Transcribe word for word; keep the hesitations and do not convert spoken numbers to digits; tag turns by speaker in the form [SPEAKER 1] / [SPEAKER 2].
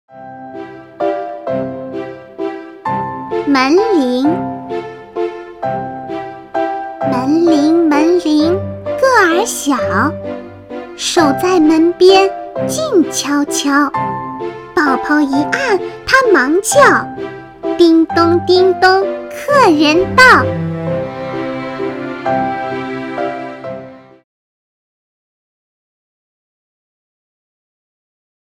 [SPEAKER 1] 门铃，门铃门铃个儿小，守在门边静悄悄。宝宝一按，它忙叫，叮咚叮咚，客人到。